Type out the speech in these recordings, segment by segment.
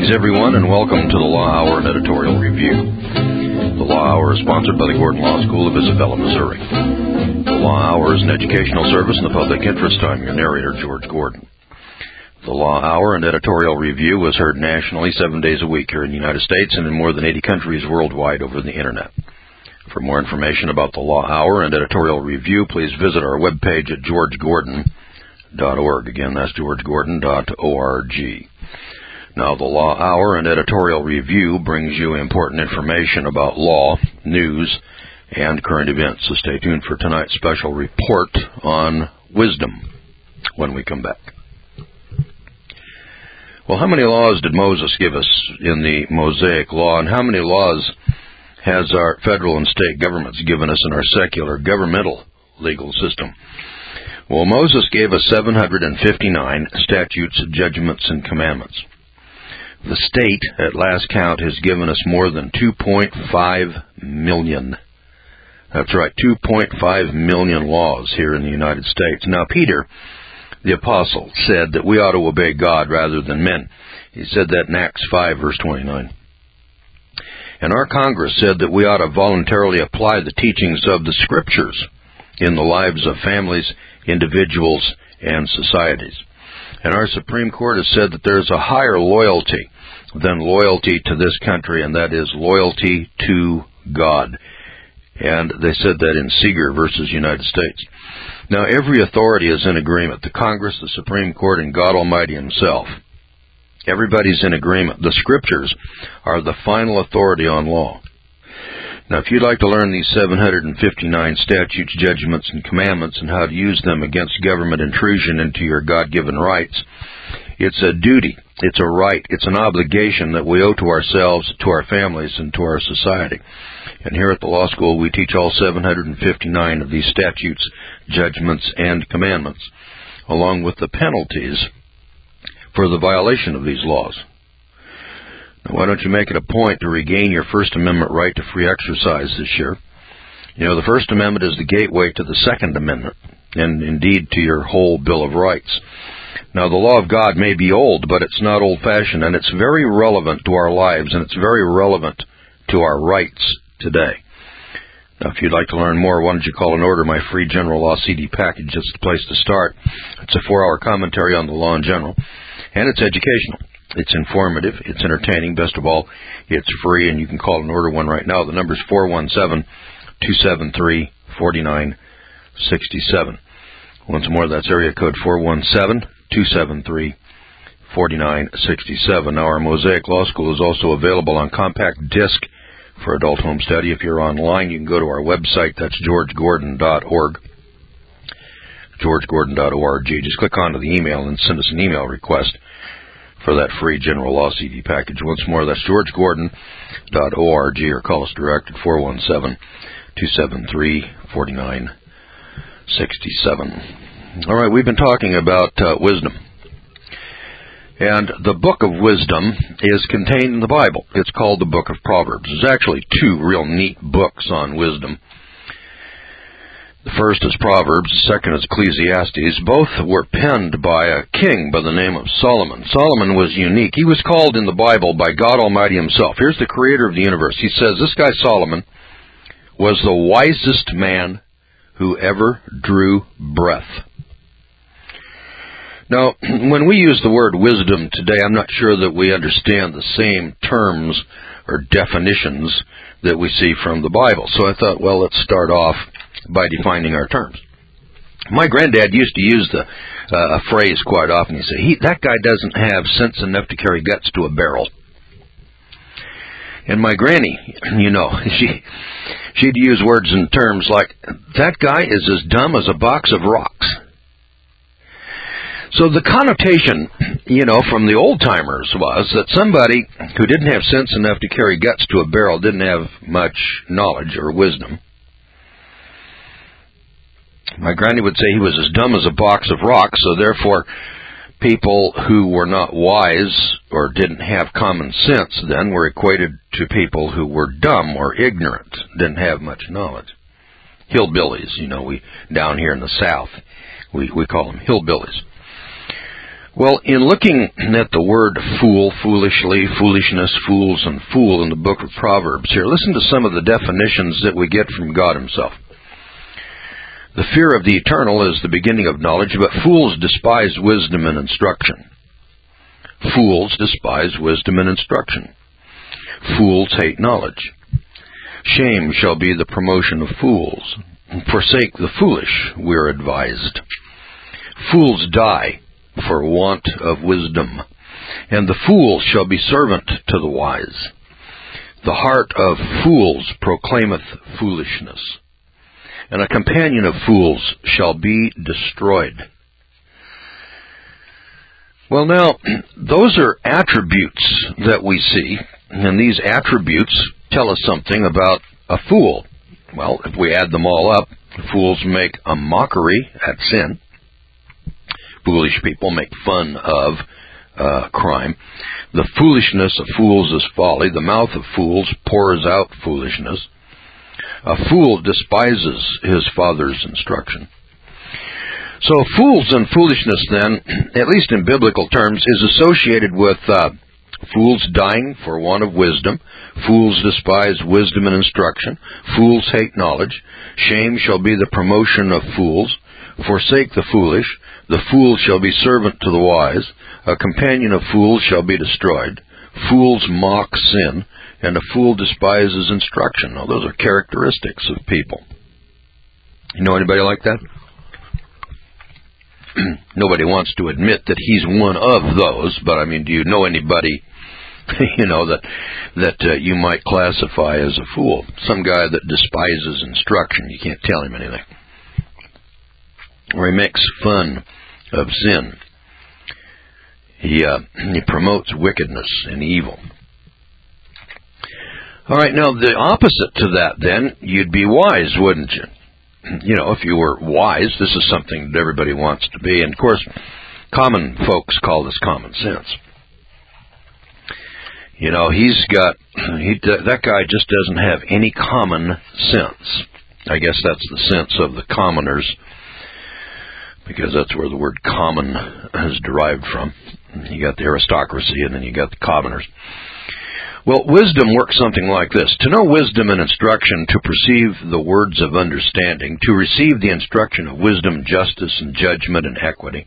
Greetings, everyone, and welcome to the Law Hour and Editorial Review. The Law Hour is sponsored by the Gordon Law School of Isabella, Missouri. The Law Hour is an educational service in the public interest. I'm your narrator, George Gordon. The Law Hour and Editorial Review is heard nationally 7 days a week here in the United States and in more than 80 countries worldwide over the Internet. For more information about the Law Hour and Editorial Review, please visit our webpage at georgegordon.org. Again, that's georgegordon.org. Now, the Law Hour and Editorial Review brings you important information about law, news, and current events. So stay tuned for tonight's special report on wisdom when we come back. Well, how many laws did Moses give us in the Mosaic Law, and how many laws has our federal and state governments given us in our secular governmental legal system? Well, Moses gave us 759 statutes, judgments, and commandments. The state, at last count, has given us more than 2.5 million. That's right, 2.5 million laws here in the United States. Now, Peter, the apostle, said that we ought to obey God rather than men. He said that in Acts 5, verse 29. And our Congress said that we ought to voluntarily apply the teachings of the Scriptures in the lives of families, individuals, and societies. And our Supreme Court has said that there's a higher loyalty than loyalty to this country, and that is loyalty to God. And they said that in Seeger versus United States. Now, every authority is in agreement. The Congress, the Supreme Court, and God Almighty Himself. Everybody's in agreement. The Scriptures are the final authority on law. Now, if you'd like to learn these 759 statutes, judgments, and commandments and how to use them against government intrusion into your God-given rights, it's a duty, it's a right, it's an obligation that we owe to ourselves, to our families, and to our society. And here at the law school, we teach all 759 of these statutes, judgments, and commandments, along with the penalties for the violation of these laws. Now, why don't you make it a point to regain your First Amendment right to free exercise this year? You know, the First Amendment is the gateway to the Second Amendment, and indeed to your whole Bill of Rights. Now, the law of God may be old, but it's not old-fashioned, and it's very relevant to our lives, and it's very relevant to our rights today. Now, if you'd like to learn more, why don't you call and order my free General Law CD package? It's the place to start. It's a 4-hour commentary on the law in general, and it's educational. It's informative, it's entertaining, best of all, it's free, and you can call and order one right now. The number is 417-273-4967. Once more, that's area code 417-273-4967. Now, our Mosaic Law School is also available on compact disc for adult home study. If you're online, you can go to our website. That's georgegordon.org. georgegordon.org. Just click onto the email and send us an email request for that free General Law CD package. Once more, that's georgegordon.org, or call us direct at 417-273-4967. All right, we've been talking about wisdom. And the book of wisdom is contained in the Bible. It's called the Book of Proverbs. There's actually two real neat books on wisdom. The first is Proverbs, the second is Ecclesiastes. Both were penned by a king by the name of Solomon. Solomon was unique. He was called in the Bible by God Almighty Himself. Here's the creator of the universe. He says this guy Solomon was the wisest man who ever drew breath. Now, when we use the word wisdom today, I'm not sure that we understand the same terms or definitions that we see from the Bible. So I thought, well, let's start off by defining our terms. My granddad used to use a phrase quite often. He'd say, that guy doesn't have sense enough to carry guts to a barrel. And my granny, you know, she'd use words and terms like, that guy is as dumb as a box of rocks. So the connotation, you know, from the old-timers was that somebody who didn't have sense enough to carry guts to a barrel didn't have much knowledge or wisdom. My granny would say he was as dumb as a box of rocks, so therefore people who were not wise or didn't have common sense then were equated to people who were dumb or ignorant, didn't have much knowledge. Hillbillies, you know, we down here in the South, we call them hillbillies. Well, in looking at the word fool, foolishly, foolishness, fools, and fool in the book of Proverbs here, listen to some of the definitions that we get from God himself. The fear of the eternal is the beginning of knowledge, but fools despise wisdom and instruction. Fools despise wisdom and instruction. Fools hate knowledge. Shame shall be the promotion of fools. Forsake the foolish, we're advised. Fools die for want of wisdom, and the fool shall be servant to the wise. The heart of fools proclaimeth foolishness, and a companion of fools shall be destroyed. Well, now, those are attributes that we see, and these attributes tell us something about a fool. Well, if we add them all up, fools make a mockery at sin. Foolish people make fun of crime. The foolishness of fools is folly. The mouth of fools pours out foolishness. A fool despises his father's instruction. So fools and foolishness then, at least in biblical terms, is associated with fools dying for want of wisdom. Fools despise wisdom and instruction. Fools hate knowledge. Shame shall be the promotion of fools. Forsake the foolish. The fool shall be servant to the wise. A companion of fools shall be destroyed. Fools mock sin, and a fool despises instruction. Now, those are characteristics of people. You know anybody like that? Nobody wants to admit that he's one of those, but I mean, do you know anybody, that you might classify as a fool? Some guy that despises instruction. You can't tell him anything. Or he makes fun of sin. He promotes wickedness and evil. All right, now the opposite to that then, you'd be wise, wouldn't you? You know, if you were wise, this is something that everybody wants to be. And of course, common folks call this common sense. You know, that guy just doesn't have any common sense. I guess that's the sense of the commoners, because that's where the word common is derived from. You got the aristocracy, and then you got the commoners. Well, wisdom works something like this. To know wisdom and instruction, to perceive the words of understanding, to receive the instruction of wisdom, justice, and judgment, and equity.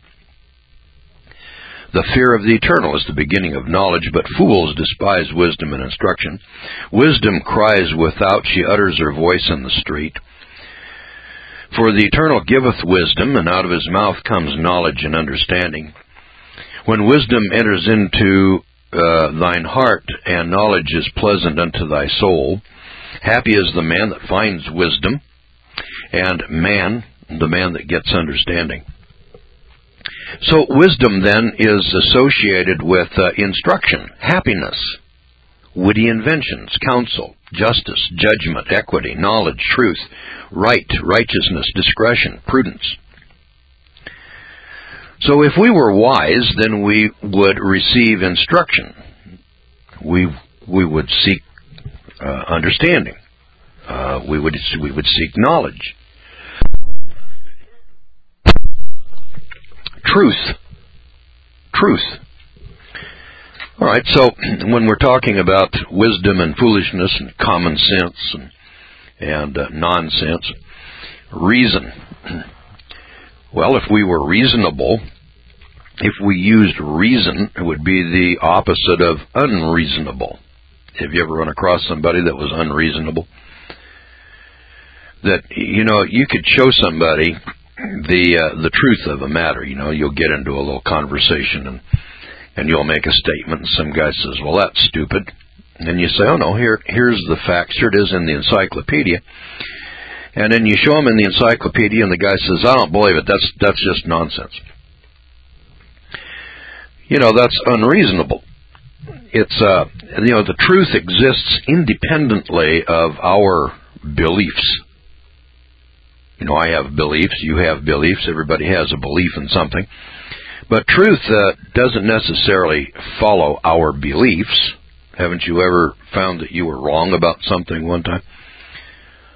The fear of the eternal is the beginning of knowledge, but fools despise wisdom and instruction. Wisdom cries without, she utters her voice in the street. For the eternal giveth wisdom, and out of his mouth comes knowledge and understanding. When wisdom enters into thine heart, and knowledge is pleasant unto thy soul, happy is the man that finds wisdom, and the man that gets understanding. So wisdom then is associated with instruction, happiness, witty inventions, counsel, justice, judgment, equity, knowledge, truth, right, righteousness, discretion, prudence. So if we were wise, then we would receive instruction. We would seek understanding. We would seek knowledge. Truth. All right, so when we're talking about wisdom and foolishness and common sense and nonsense, reason. Well, if we were reasonable, if we used reason, it would be the opposite of unreasonable. Have you ever run across somebody that was unreasonable? That, you could show somebody the truth of a matter. You'll get into a little conversation and you'll make a statement, and some guy says, well, that's stupid. And you say, oh no, here's the facts. Here it is in the encyclopedia. And then you show him in the encyclopedia, and the guy says, I don't believe it. That's just nonsense. That's unreasonable. It's, the truth exists independently of our beliefs. I have beliefs, you have beliefs, everybody has a belief in something. But truth doesn't necessarily follow our beliefs. Haven't you ever found that you were wrong about something one time?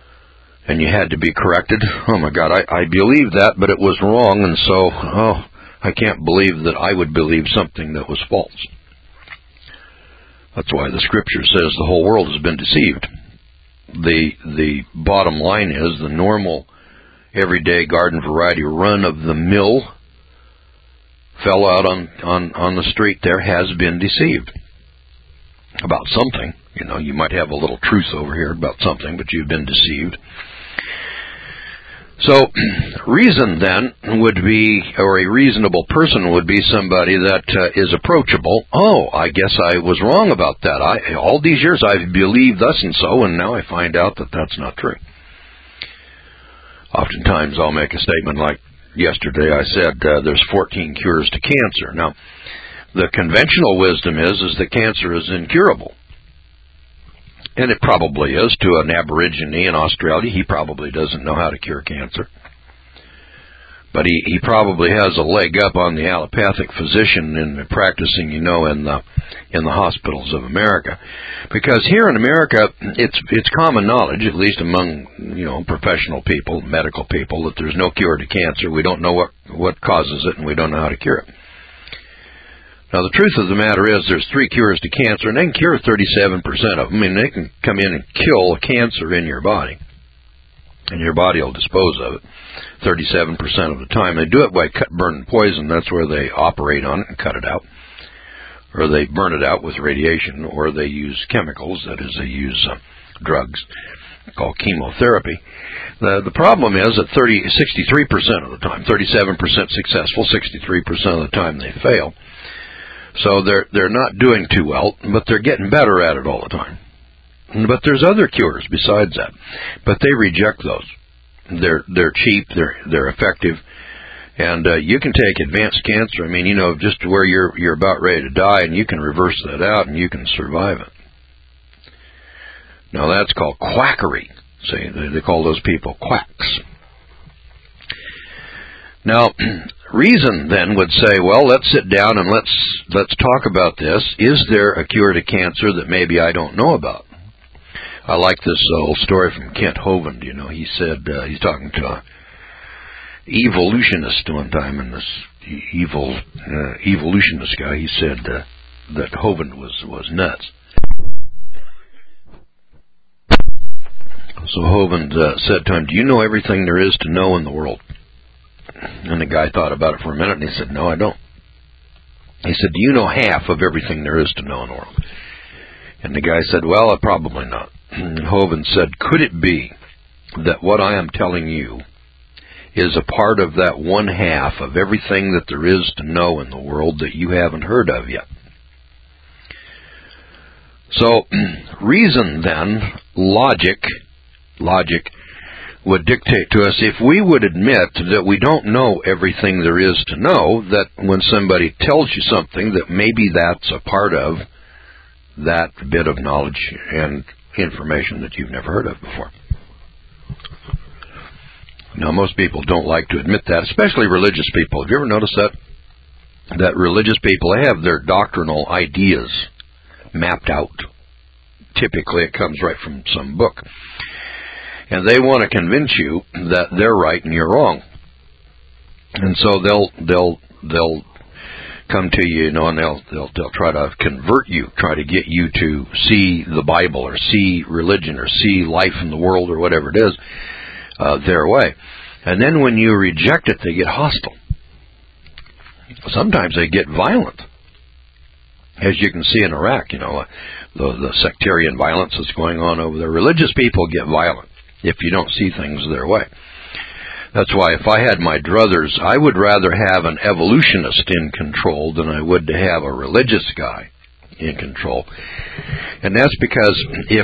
And you had to be corrected? Oh my God, I believed that, but it was wrong, and so, I can't believe that I would believe something that was false. That's why the Scripture says the whole world has been deceived. The bottom line is the normal, everyday garden variety run-of-the-mill fellow out on the street there has been deceived about something. You might have a little truth over here about something, but you've been deceived. So, reason then would be, or a reasonable person would be somebody that is approachable. Oh, I guess I was wrong about that. All these years I've believed thus and so, and now I find out that that's not true. Oftentimes I'll make a statement like yesterday. I said there's 14 cures to cancer. Now, the conventional wisdom is that cancer is incurable. And it probably is to an aborigine in Australia. He probably doesn't know how to cure cancer. But he probably has a leg up on the allopathic physician in practicing, in the hospitals of America. Because here in America, it's common knowledge, at least among, professional people, medical people, that there's no cure to cancer. We don't know what causes it, and we don't know how to cure it. Now, the truth of the matter is there's 3 cures to cancer, and they can cure 37% of them. I mean, they can come in and kill a cancer in your body, and your body will dispose of it 37% of the time. They do it by cut, burn, and poison. That's where they operate on it and cut it out, or they burn it out with radiation, or they use chemicals, that is, they use drugs called chemotherapy. The problem is that 63% of the time, 37% successful, 63% of the time they fail. So they're not doing too well, but they're getting better at it all the time. But there's other cures besides that, but they reject those. They're cheap, they're effective, and you can take advanced cancer. I mean, just where you're about ready to die, and you can reverse that out, and you can survive it. Now that's called quackery. See, they call those people quacks. Now, reason then would say, well, let's sit down and let's talk about this. Is there a cure to cancer that maybe I don't know about? I like this old story from Kent Hovind. He said he's talking to an evolutionist one time, and this evolutionist guy, he said that Hovind was nuts. So Hovind said to him, "Do you know everything there is to know in the world?" And the guy thought about it for a minute, and he said, "No, I don't." He said, "Do you know half of everything there is to know in the world?" And the guy said, "Well, probably not." And Hovind said, "Could it be that what I am telling you is a part of that one half of everything that there is to know in the world that you haven't heard of yet?" So, reason then, logic would dictate to us, if we would admit that we don't know everything there is to know, that when somebody tells you something, that maybe that's a part of that bit of knowledge and information that you've never heard of before. Now, most people don't like to admit that, especially religious people. Have you ever noticed that? That religious people, they have their doctrinal ideas mapped out. Typically, it comes right from some book. And they want to convince you that they're right and you're wrong. And so they'll come to you, and they'll try to convert you, try to get you to see the Bible or see religion or see life in the world or whatever it is their way. And then when you reject it, they get hostile. Sometimes they get violent. As you can see in Iraq, the sectarian violence that's going on over there. Religious people get violent if you don't see things their way. That's why if I had my druthers, I would rather have an evolutionist in control than I would to have a religious guy in control. And that's because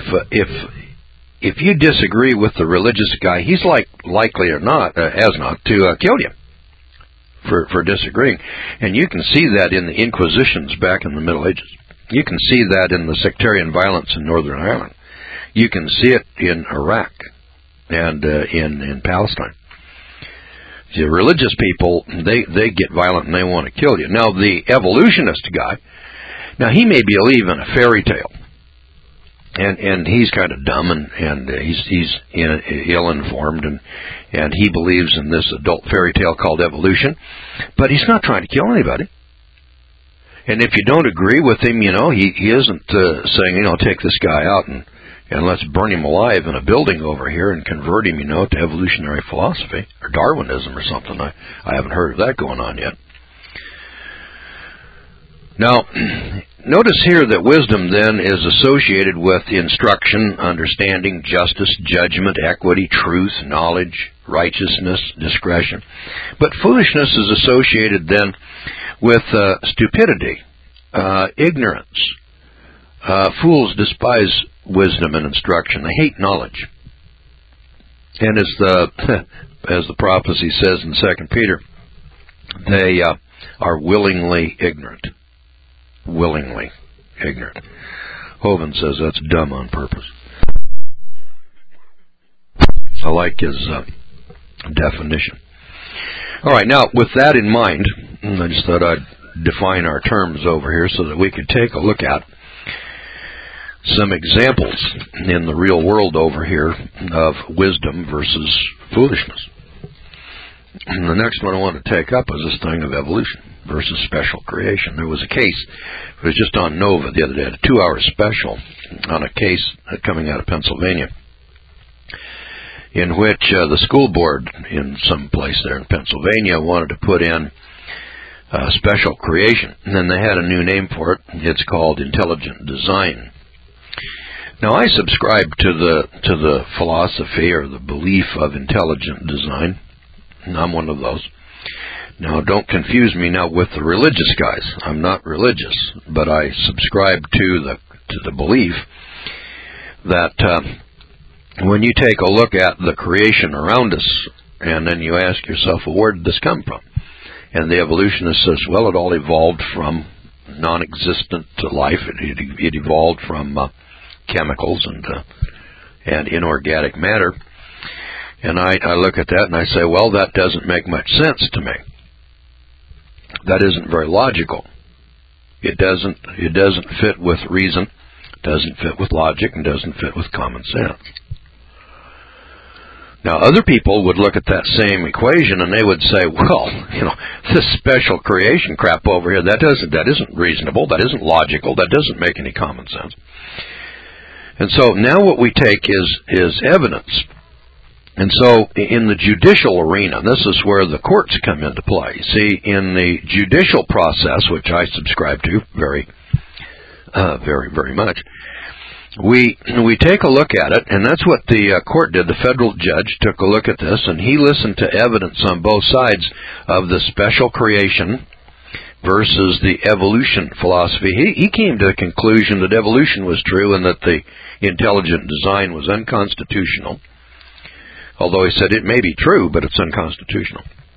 if you disagree with the religious guy, he's likely or not, to kill you for disagreeing. And you can see that in the Inquisitions back in the Middle Ages. You can see that in the sectarian violence in Northern Ireland. You can see it in Iraq and in Palestine. The religious people, they get violent and they want to kill you. Now, the evolutionist guy, he may believe in a fairy tale. And he's kind of dumb, and he's ill-informed, and he believes in this adult fairy tale called evolution, but he's not trying to kill anybody. And if you don't agree with him, he isn't saying, take this guy out and let's burn him alive in a building over here and convert him, to evolutionary philosophy or Darwinism or something. I haven't heard of that going on yet. Now, notice here that wisdom then is associated with instruction, understanding, justice, judgment, equity, truth, knowledge, righteousness, discretion. But foolishness is associated then with stupidity, ignorance. Fools despise wisdom and instruction. They hate knowledge. And as the prophecy says in 2 Peter, they are willingly ignorant. Willingly ignorant. Hovind says that's dumb on purpose. I like his definition. All right, now with that in mind, I just thought I'd define our terms over here so that we could take a look at some examples in the real world over here of wisdom versus foolishness. And the next one I want to take up is this thing of evolution versus special creation. There was a case, it was just on Nova the other day, a 2-hour special on a case coming out of Pennsylvania, in which the school board in some place there in Pennsylvania wanted to put in special creation, and then they had a new name for it. It's called intelligent design. Now, I subscribe to the philosophy or the belief of intelligent design. I'm one of those. Now, don't confuse me now with the religious guys. I'm not religious, but I subscribe to the belief that when you take a look at the creation around us, and then you ask yourself, well, where did this come from? And the evolutionist says, well, it all evolved from non-existent life. It evolved from chemicals and inorganic matter. And I look at that and I say, well, that doesn't make much sense to me. That isn't very logical. It doesn't fit with reason, doesn't fit with logic, and doesn't fit with common sense. Now, other people would look at that same equation and they would say, well, this special creation crap over here, that isn't reasonable, that isn't logical, that doesn't make any common sense. And so now what we take is evidence. And so in the judicial arena, this is where the courts come into play. See, in the judicial process, which I subscribe to very, very much, we take a look at it, and that's what the court did. The federal judge took a look at this, and he listened to evidence on both sides of the special creation versus the evolution philosophy. He came to the conclusion that evolution was true and that the intelligent design was unconstitutional. Although he said it may be true, but it's unconstitutional.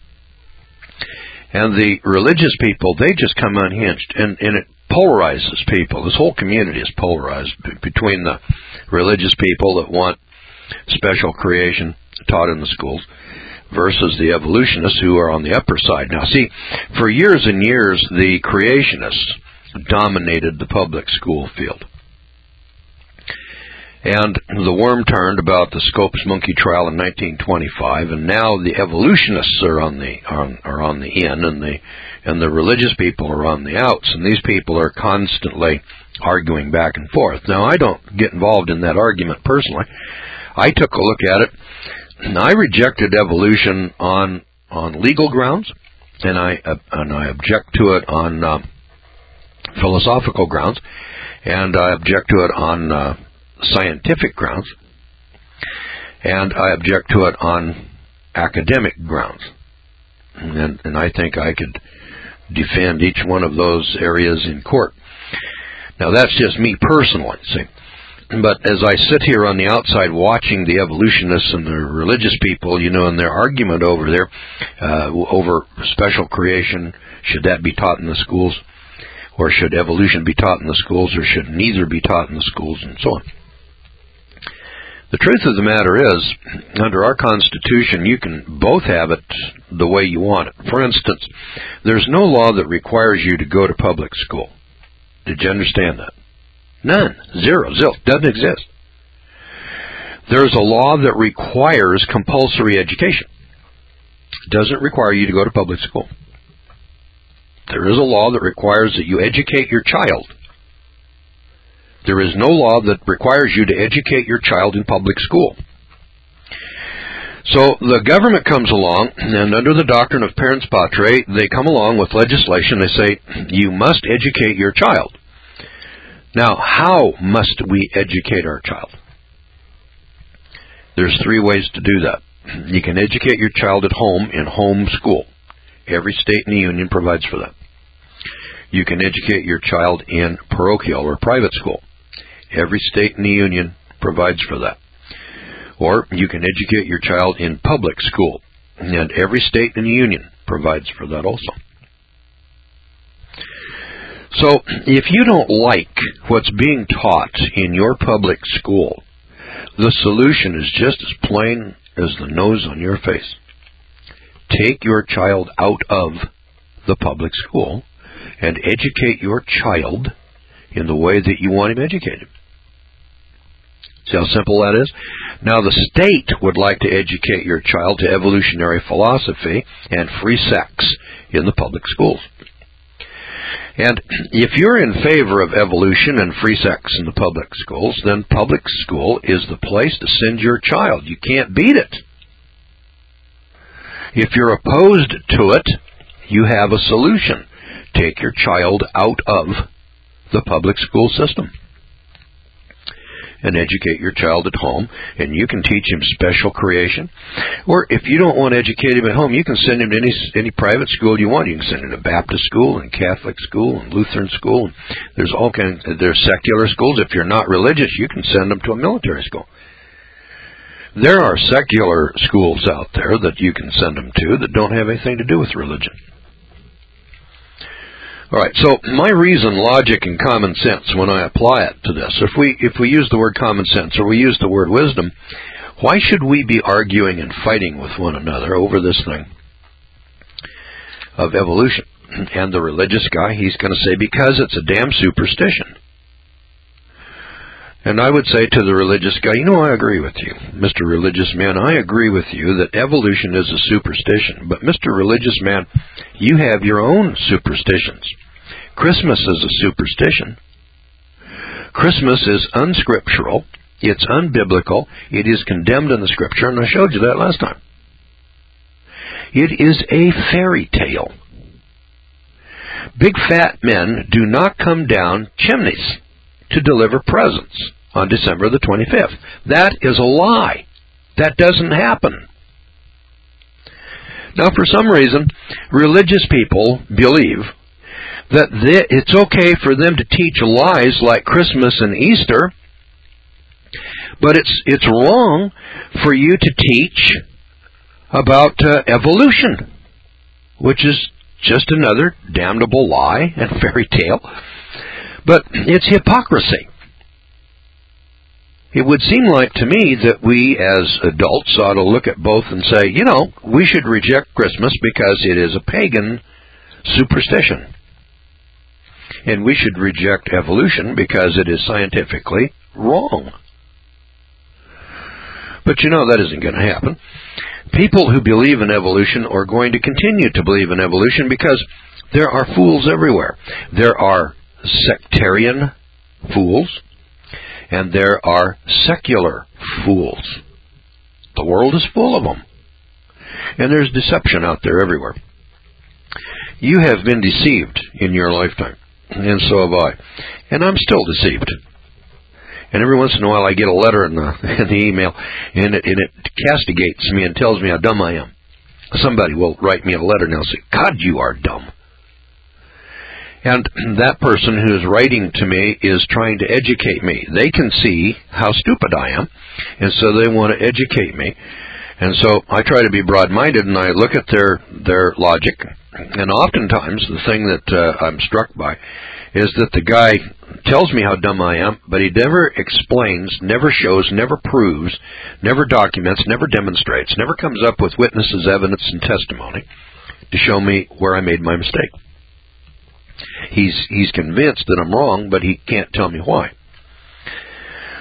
And the religious people, they just come unhinged, and it polarizes people. This whole community is polarized between the religious people that want special creation taught in the schools versus the evolutionists who are on the upper side. Now, see, for years and years, the creationists dominated the public school field. And the worm turned about the Scopes monkey trial in 1925, and now the evolutionists are on the in, and the religious people are on the outs, and these people are constantly arguing back and forth. Now, I don't get involved in that argument personally. I took a look at it, and I rejected evolution on legal grounds, and I object to it on philosophical grounds, and I object to it on scientific grounds, and I object to it on academic grounds. And I think I could defend each one of those areas in court. Now, that's just me personally, see. But as I sit here on the outside watching the evolutionists and the religious people, and their argument over there, over special creation, should that be taught in the schools? Or should evolution be taught in the schools? Or should neither be taught in the schools? And so on. The truth of the matter is, under our Constitution, you can both have it the way you want it. For instance, there's no law that requires you to go to public school. Did you understand that? None. Zero. Zilch. Doesn't exist. There's a law that requires compulsory education. It doesn't require you to go to public school. There is a law that requires that you educate your child. There is no law that requires you to educate your child in public school. So the government comes along, and under the doctrine of parens patriae, they come along with legislation. They say, you must educate your child. Now, how must we educate our child? There's 3 ways to do that. You can educate your child at home in home school. Every state in the union provides for that. You can educate your child in parochial or private school. Every state in the union provides for that. Or you can educate your child in public school, and every state in the union provides for that also. So if you don't like what's being taught in your public school, the solution is just as plain as the nose on your face. Take your child out of the public school and educate your child in the way that you want him educated. See how simple that is? Now, the state would like to educate your child to evolutionary philosophy and free sex in the public schools. And if you're in favor of evolution and free sex in the public schools, then public school is the place to send your child. You can't beat it. If you're opposed to it, you have a solution. Take your child out of the public school system and educate your child at home, and you can teach him special creation. Or if you don't want to educate him at home, you can send him to any private school you want. You can send him to Baptist school and Catholic school and Lutheran school. There's all kinds. There's secular schools. If you're not religious, you can send them to a military school. There are secular schools out there that you can send them to that don't have anything to do with religion. All right, so my reason, logic, and common sense when I apply it to this, if we use the word common sense or we use the word wisdom, why should we be arguing and fighting with one another over this thing of evolution? And the religious guy, he's going to say, because it's a damn superstition. And I would say to the religious guy, I agree with you, Mr. Religious Man. I agree with you that evolution is a superstition. But, Mr. Religious Man, you have your own superstitions. Christmas is a superstition. Christmas is unscriptural. It's unbiblical. It is condemned in the Scripture, and I showed you that last time. It is a fairy tale. Big fat men do not come down chimneys to deliver presents on December the 25th. That is a lie. That doesn't happen. Now, for some reason, religious people believe that it's okay for them to teach lies like Christmas and Easter, but it's wrong for you to teach about evolution, which is just another damnable lie and fairy tale. But it's hypocrisy. It would seem like to me that we as adults ought to look at both and say, we should reject Christmas because it is a pagan superstition. And we should reject evolution because it is scientifically wrong. But that isn't going to happen. People who believe in evolution are going to continue to believe in evolution because there are fools everywhere. There are sectarian fools, and there are secular fools. The world is full of them. And there's deception out there everywhere. You have been deceived in your lifetime, and so have I. And I'm still deceived. And every once in a while I get a letter in the email, and it castigates me and tells me how dumb I am. Somebody will write me a letter now and say, God, you are dumb. And that person who is writing to me is trying to educate me. They can see how stupid I am, and so they want to educate me. And so I try to be broad-minded, and I look at their logic. And oftentimes the thing that I'm struck by is that the guy tells me how dumb I am, but he never explains, never shows, never proves, never documents, never demonstrates, never comes up with witnesses, evidence, and testimony to show me where I made my mistake. He's convinced that I'm wrong, but he can't tell me why.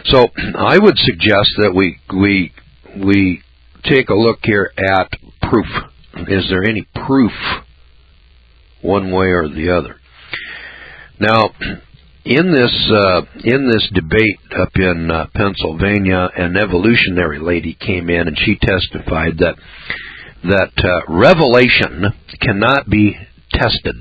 So I would suggest that we take a look here at proof. Is there any proof one way or the other? Now, in this debate up in Pennsylvania, an evolutionary lady came in and she testified that revelation cannot be tested.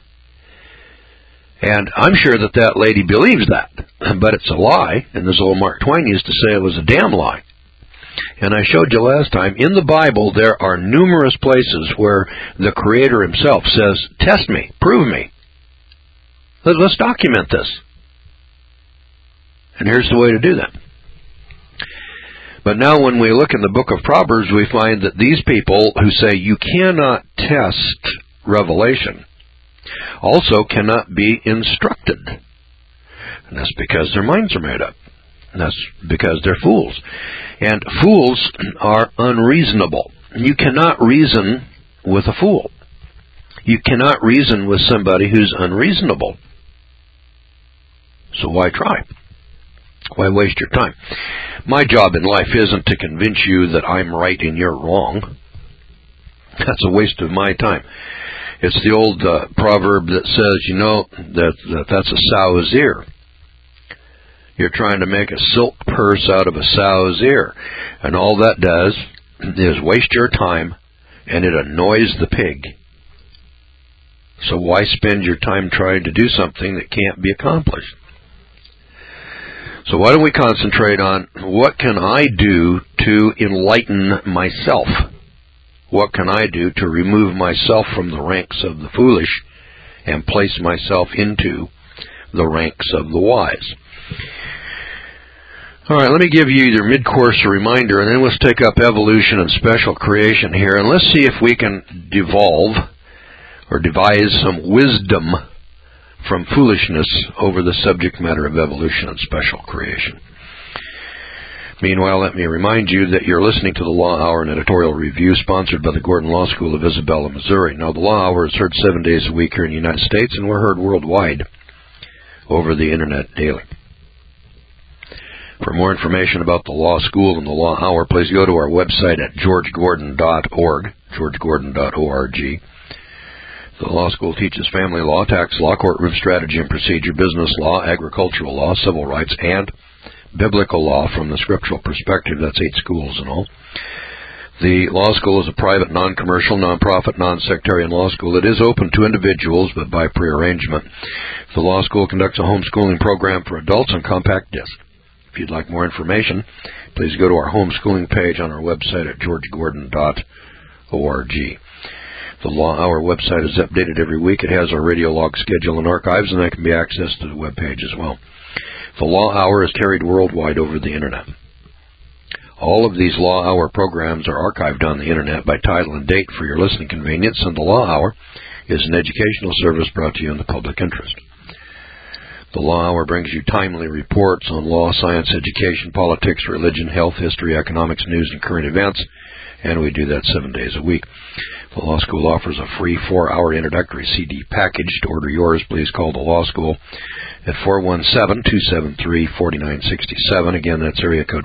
And I'm sure that lady believes that, but it's a lie, and as old Mark Twain used to say, it was a damn lie. And I showed you last time, in the Bible there are numerous places where the Creator himself says, test me, prove me. Let's document this. And here's the way to do that. But now when we look in the book of Proverbs, we find that these people who say you cannot test revelation also cannot be instructed. And that's because their minds are made up. And that's because they're fools. And fools are unreasonable. You cannot reason with a fool. You cannot reason with somebody who's unreasonable. So why try? Why waste your time? My job in life isn't to convince you that I'm right and you're wrong. That's a waste of my time. It's the old proverb that says, that's a sow's ear. You're trying to make a silk purse out of a sow's ear. And all that does is waste your time, and it annoys the pig. So why spend your time trying to do something that can't be accomplished? So why don't we concentrate on what can I do to enlighten myself? What can I do to remove myself from the ranks of the foolish and place myself into the ranks of the wise? All right, let me give you either mid-course a reminder, and then let's take up evolution and special creation here, and let's see if we can devolve or devise some wisdom from foolishness over the subject matter of evolution and special creation. Meanwhile, let me remind you that you're listening to the Law Hour, an editorial review sponsored by the Gordon Law School of Isabella, Missouri. Now, the Law Hour is heard 7 days a week here in the United States, and we're heard worldwide over the Internet daily. For more information about the Law School and the Law Hour, please go to our website at georgegordon.org, georgegordon.org. The Law School teaches family law, tax law, courtroom strategy and procedure, business law, agricultural law, civil rights, and biblical law from the scriptural perspective. That's 8 schools in all. The law school is a private, non-commercial, non-profit, non-sectarian law school. It is open to individuals, but by prearrangement. The law school conducts a homeschooling program for adults on compact disc. If you'd like more information, please go to our homeschooling page on our website at georgegordon.org. The Law Hour website is updated every week. It has our radio log schedule and archives, and that can be accessed to the web page as well. The Law Hour is carried worldwide over the Internet. All of these Law Hour programs are archived on the Internet by title and date for your listening convenience, and the Law Hour is an educational service brought to you in the public interest. The Law Hour brings you timely reports on law, science, education, politics, religion, health, history, economics, news, and current events, and we do that 7 days a week. The Law School offers a free 4-hour introductory CD package. To order yours, please call the Law School at 417-273-4967. Again, that's area code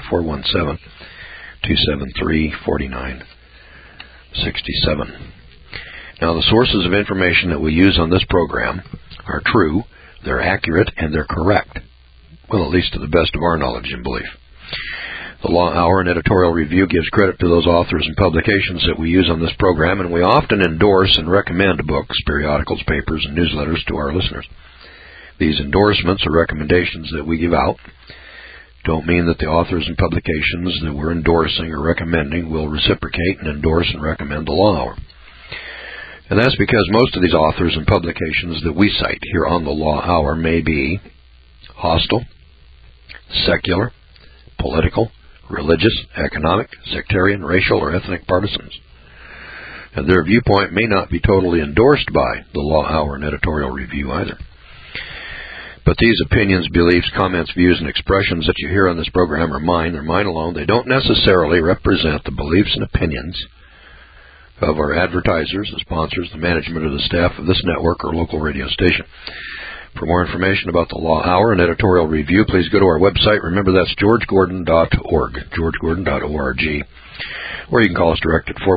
417-273-4967. Now, the sources of information that we use on this program are true, they're accurate, and they're correct. Well, at least to the best of our knowledge and belief. The Law Hour and editorial review gives credit to those authors and publications that we use on this program, and we often endorse and recommend books, periodicals, papers, and newsletters to our listeners. These endorsements or recommendations that we give out don't mean that the authors and publications that we're endorsing or recommending will reciprocate and endorse and recommend the Law Hour. And that's because most of these authors and publications that we cite here on the Law Hour may be hostile, secular, political, religious, economic, sectarian, racial, or ethnic partisans. And their viewpoint may not be totally endorsed by the Law Hour and editorial review either. But these opinions, beliefs, comments, views, and expressions that you hear on this program are mine. They're mine alone. They don't necessarily represent the beliefs and opinions of our advertisers, the sponsors, the management, or the staff of this network or local radio station. For more information about the Law Hour and editorial review, please go to our website. Remember, that's georgegordon.org, georgegordon.org. Or you can call us direct at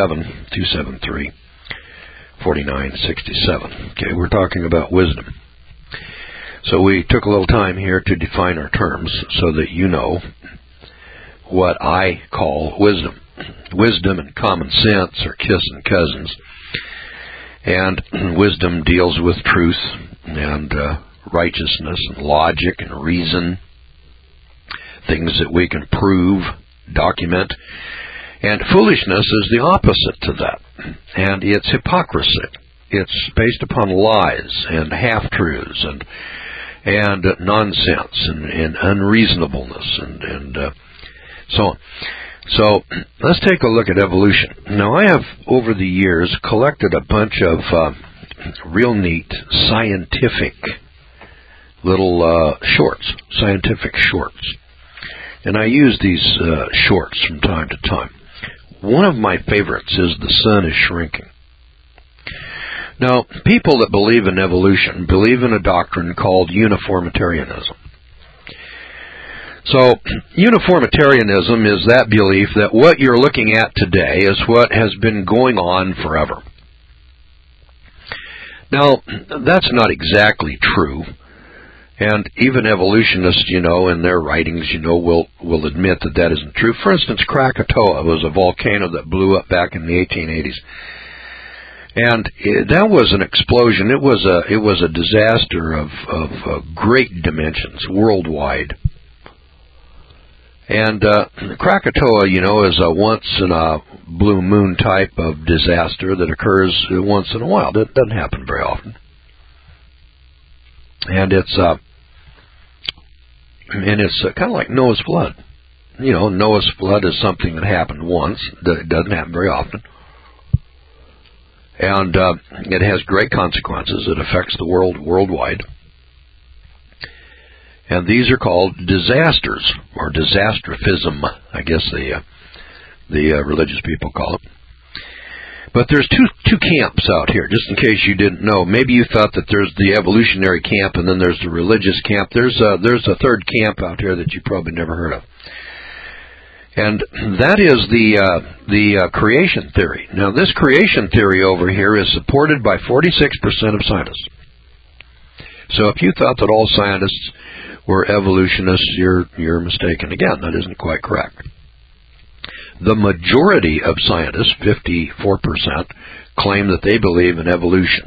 417-273-4967. Okay, we're talking about wisdom. So we took a little time here to define our terms so that you know what I call wisdom. Wisdom and common sense are kissing cousins. And wisdom deals with truth and righteousness and logic and reason, things that we can prove, document. And foolishness is the opposite to that. And it's hypocrisy. It's based upon lies and half-truths and nonsense and unreasonableness and so on. So let's take a look at evolution. Now, I have, over the years, collected a bunch of real neat scientific little shorts, scientific shorts. And I use these shorts from time to time. One of my favorites is The Sun is Shrinking. Now, people that believe in evolution believe in a doctrine called uniformitarianism. So, uniformitarianism is that belief that what you're looking at today is what has been going on forever. Now, that's not exactly true. And even evolutionists, in their writings, will admit that that isn't true. For instance, Krakatoa was a volcano that blew up back in the 1880s. And that was an explosion. It was a disaster of great dimensions worldwide. And Krakatoa, is a once-in-a-blue moon type of disaster that occurs once in a while. It doesn't happen very often. And it's kind of like Noah's flood. Noah's flood is something that happened once. It doesn't happen very often. And it has great consequences. It affects the world worldwide. And these are called disasters, or disastrophism, I guess the religious people call it. But there's two camps out here, just in case you didn't know. Maybe you thought that there's the evolutionary camp and then there's the religious camp. There's a third camp out here that you probably never heard of. And that is the creation theory. Now, this creation theory over here is supported by 46% of scientists. So if you thought that all scientists were evolutionists, you're mistaken. Again, that isn't quite correct. The majority of scientists, 54%, claim that they believe in evolution.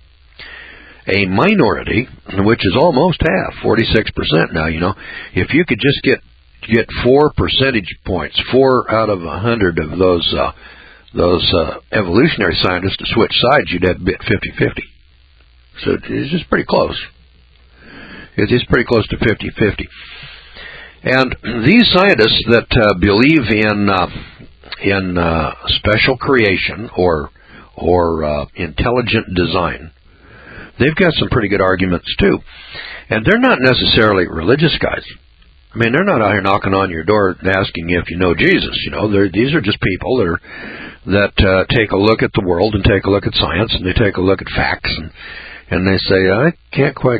A minority, which is almost half, 46% now, if you could just get 4 percentage points, 4 out of 100 of those evolutionary scientists to switch sides, you'd have 50-50. So it's just pretty close. It is pretty close to 50-50. And these scientists that believe in special creation or intelligent design, they've got some pretty good arguments too. And they're not necessarily religious guys. I mean, they're not out here knocking on your door asking you if you know Jesus. These are just people that take a look at the world and take a look at science and they take a look at facts and they say, I can't quite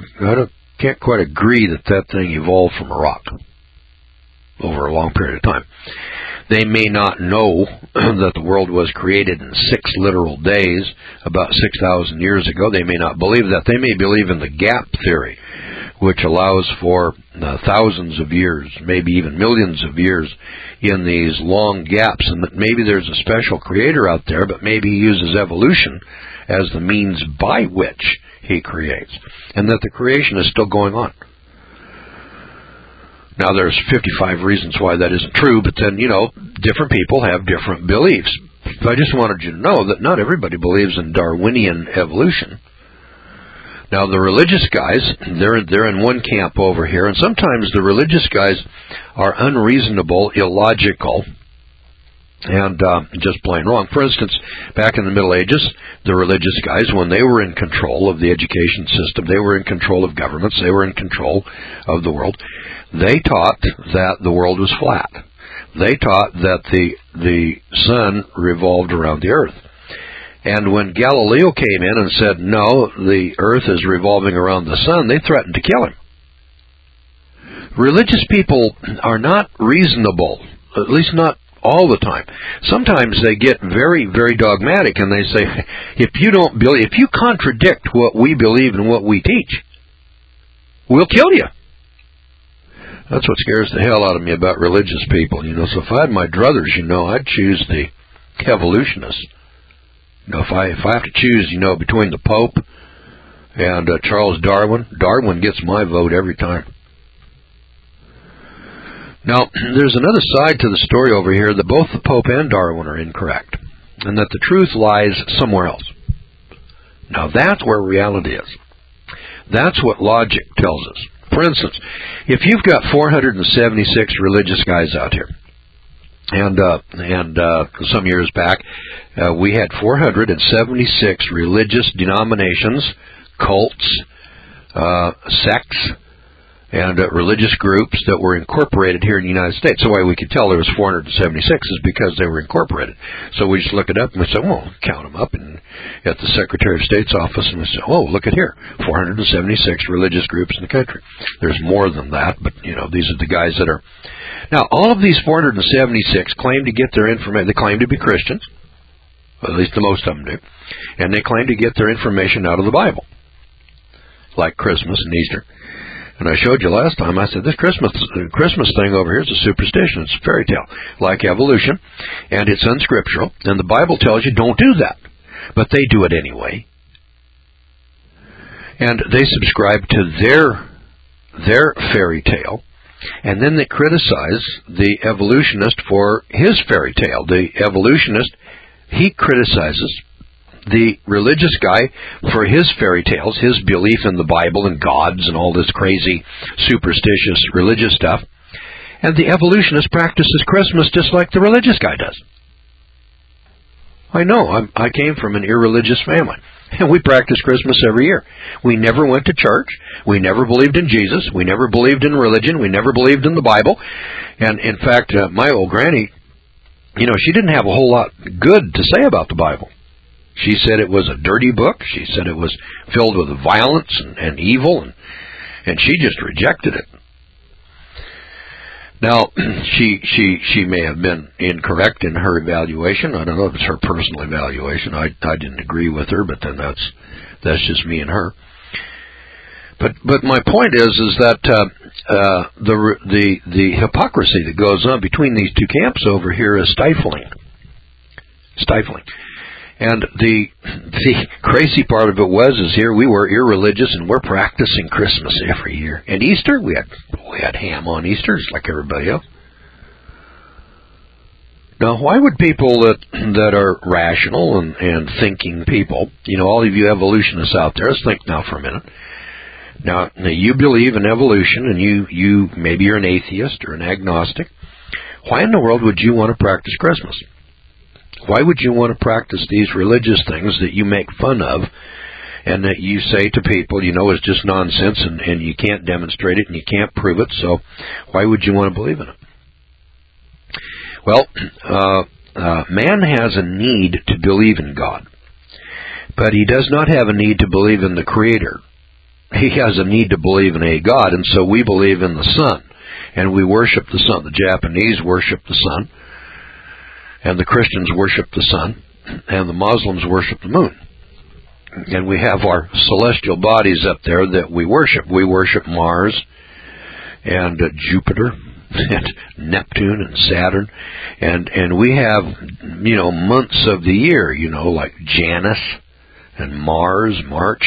agree that thing evolved from a rock over a long period of time. They may not know that the world was created in 6 literal days about 6,000 years ago. They may not believe that. They may believe in the gap theory, which allows for thousands of years, maybe even millions of years in these long gaps, and that maybe there's a special creator out there, but maybe he uses evolution as the means by which he creates, and that the creation is still going on. Now, there's 55 reasons why that isn't true, but then, different people have different beliefs. So I just wanted you to know that not everybody believes in Darwinian evolution. Now, the religious guys, they're in one camp over here, and sometimes the religious guys are unreasonable, illogical, and just plain wrong. For instance, back in the Middle Ages, the religious guys, when they were in control of the education system, they were in control of governments, they were in control of the world, they taught that the world was flat. They taught that the sun revolved around the earth. And when Galileo came in and said, no, the earth is revolving around the sun, they threatened to kill him. Religious people are not reasonable, at least not all the time. Sometimes they get very, very dogmatic, and they say, if you contradict what we believe and what we teach, we'll kill you. That's what scares the hell out of me about religious people. So if I had my druthers, I'd choose the evolutionists. If I have to choose, between the Pope and Charles Darwin gets my vote every time. Now, there's another side to the story over here that both the Pope and Darwin are incorrect, and that the truth lies somewhere else. Now, that's where reality is. That's what logic tells us. For instance, if you've got 476 religious guys out here, and some years back, we had 476 religious denominations, cults, sects, and religious groups that were incorporated here in the United States. So why we could tell there was 476 is because they were incorporated. So we just look it up and we say, well, count them up at the Secretary of State's office, and we say, oh, look at here, 476 religious groups in the country. There's more than that, but these are the guys that are. Now, all of these 476 claim to get their information. They claim to be Christians, at least the most of them do, and they claim to get their information out of the Bible, like Christmas and Easter. And I showed you last time, I said, this Christmas thing over here is a superstition. It's a fairy tale, like evolution, and it's unscriptural, and the Bible tells you don't do that. But they do it anyway. And they subscribe to their fairy tale, and then they criticize the evolutionist for his fairy tale. The evolutionist, he criticizes the religious guy for his fairy tales, his belief in the Bible and gods and all this crazy, superstitious religious stuff. And the evolutionist practices Christmas just like the religious guy does. I know, I came from an irreligious family, and we practice Christmas every year. We never went to church. We never believed in Jesus. We never believed in religion. We never believed in the Bible. And in fact, my old granny, she didn't have a whole lot good to say about the Bible. She said it was a dirty book. She said it was filled with violence and evil, and she just rejected it. Now, she may have been incorrect in her evaluation. I don't know if it's her personal evaluation. I didn't agree with her, but then that's just me and her. But my point is that the hypocrisy that goes on between these two camps over here is stifling. And the crazy part of it is here we were irreligious and we're practicing Christmas every year. And Easter, we had ham on Easter just like everybody else. Now, why would people that are rational and thinking people, all of you evolutionists out there, let's think now for a minute. Now you believe in evolution, and you maybe you're an atheist or an agnostic. Why in the world would you want to practice Christmas? Why would you want to practice these religious things that you make fun of and that you say to people, is just nonsense and you can't demonstrate it and you can't prove it, so why would you want to believe in it? Well, man has a need to believe in God, but he does not have a need to believe in the Creator. He has a need to believe in a God, and so we believe in the sun, and we worship the sun. The Japanese worship the sun, and the Christians worship the sun, and the Muslims worship the moon. And we have our celestial bodies up there that we worship. We worship Mars and Jupiter and Neptune and Saturn. And we have, months of the year, like Janus and March.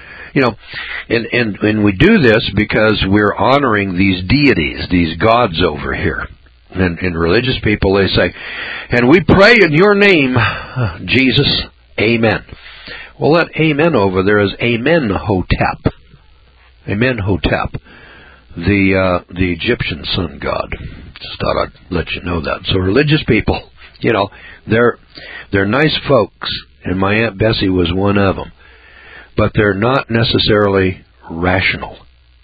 And we do this because we're honoring these deities, these gods over here. And religious people, they say, and we pray in your name, Jesus, amen. Well, that amen over there is Amenhotep. Amenhotep, the Egyptian sun god. Just thought I'd let you know that. So religious people, they're nice folks, and my Aunt Bessie was one of them. But they're not necessarily rational.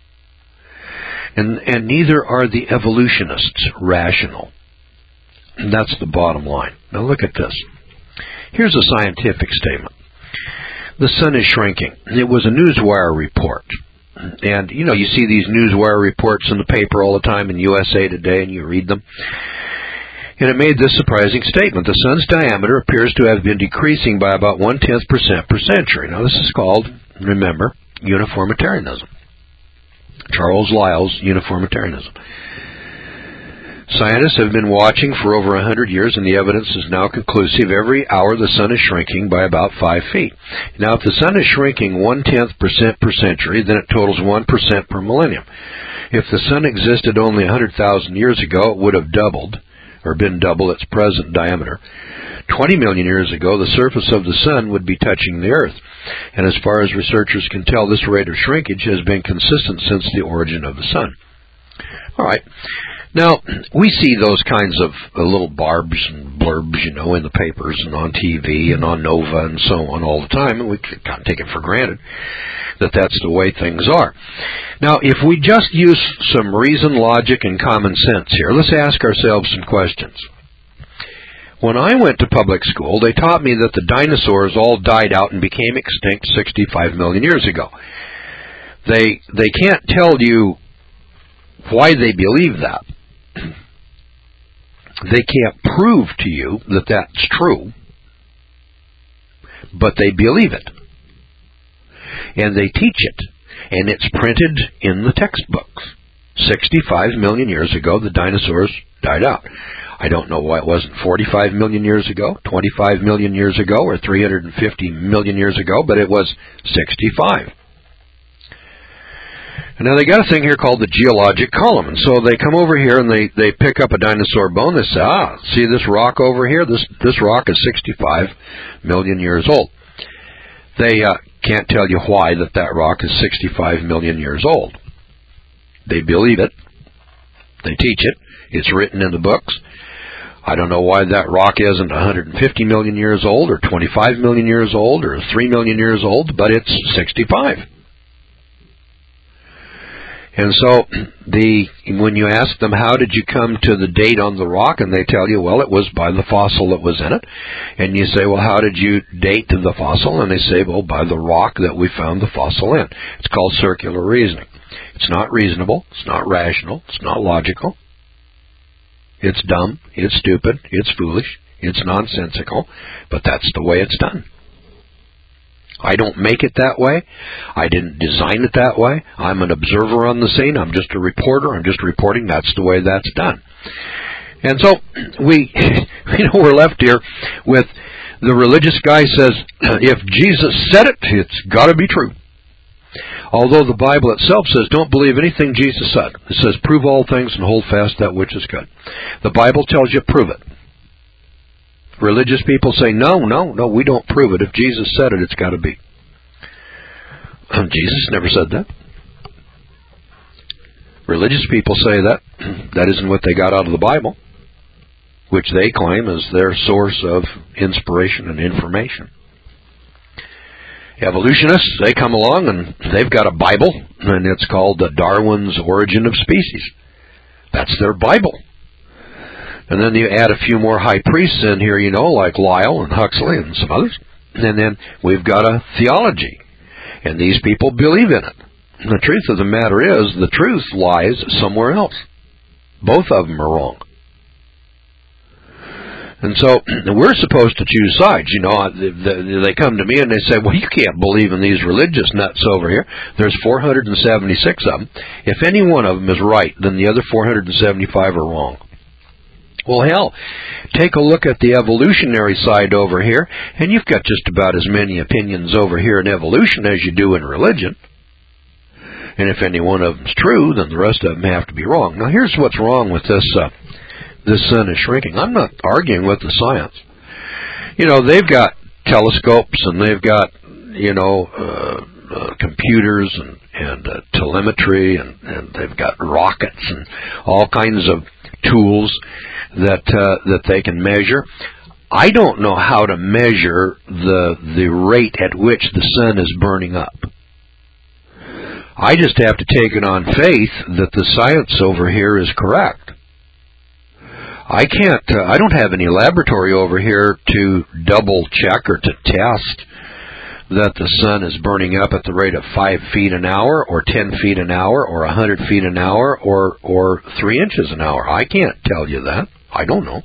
And neither are the evolutionists rational. And that's the bottom line. Now look at this. Here's a scientific statement. The sun is shrinking. It was a Newswire report. And, you know, you see these Newswire reports in the paper all the time in USA Today, and you read them. And it made this surprising statement. The sun's diameter appears to have been decreasing by about 0.1% per century. Now, this is called, remember, uniformitarianism. Charles Lyell's uniformitarianism. Scientists have been watching for over 100 years, and the evidence is now conclusive. Every hour the sun is shrinking by about 5 feet. Now, if the sun is shrinking 0.1% per century, then it totals 1% per millennium. If the sun existed only 100,000 years ago, it would have doubled, or been double its present diameter. 20 million years ago, the surface of the sun would be touching the Earth. And as far as researchers can tell, this rate of shrinkage has been consistent since the origin of the sun. All right. Now, we see those kinds of little barbs and blurbs, you know, in the papers and on TV and on Nova and so on all the time, and we kind of take it for granted that that's the way things are. Now, if we just use some reason, logic, and common sense here, let's ask ourselves some questions. When I went to public school, they taught me that the dinosaurs all died out and became extinct 65 million years ago. They can't tell you why they believe that. They can't prove to you that that's true, but they believe it. And they teach it. And it's printed in the textbooks. 65 million years ago, the dinosaurs died out. I don't know why it wasn't 45 million years ago, 25 million years ago, or 350 million years ago, but it was 65. And now they got a thing here called the geologic column. And so they come over here and they pick up a dinosaur bone. They say, see this rock over here? This rock is 65 million years old. They can't tell you why that rock is 65 million years old. They believe it. They teach it. It's written in the books. I don't know why that rock isn't 150 million years old or 25 million years old or 3 million years old, but it's 65. And so when you ask them, how did you come to the date on the rock? And they tell you, well, it was by the fossil that was in it. And you say, well, how did you date the fossil? And they say, well, by the rock that we found the fossil in. It's called circular reasoning. It's not reasonable. It's not rational. It's not logical. It's dumb. It's stupid. It's foolish. It's nonsensical. But that's the way it's done. I don't make it that way. I didn't design it that way. I'm an observer on the scene. I'm just a reporter. I'm just reporting. That's the way that's done. And so we're left here with the religious guy says, if Jesus said it, it's got to be true. Although the Bible itself says, don't believe anything Jesus said. It says, prove all things and hold fast that which is good. The Bible tells you, prove it. Religious people say, no, we don't prove it. If Jesus said it, it's got to be. Jesus never said that. Religious people say that isn't what they got out of the Bible, which they claim is their source of inspiration and information. Evolutionists, they come along and they've got a Bible, and it's called Darwin's Origin of Species. That's their Bible. And then you add a few more high priests in here, you know, like Lyle and Huxley and some others. And then we've got a theology. And these people believe in it. And the truth of the matter is, the truth lies somewhere else. Both of them are wrong. And so we're supposed to choose sides. You know, they come to me and they say, well, you can't believe in these religious nuts over here. There's 476 of them. If any one of them is right, then the other 475 are wrong. Well, hell, take a look at the evolutionary side over here, and you've got just about as many opinions over here in evolution as you do in religion. And if any one of them's true, then the rest of them have to be wrong. Now, here's what's wrong with this sun is shrinking. I'm not arguing with the science. You know, they've got telescopes, and they've got, you know, computers and telemetry, and they've got rockets and all kinds of tools that they can measure. I don't know how to measure the rate at which the sun is burning up. I just have to take it on faith that the science over here is correct. I don't have any laboratory over here to double check or to test that the sun is burning up at the rate of 5 feet an hour or 10 feet an hour or 100 feet an hour or 3 inches an hour. I can't tell you that. I don't know.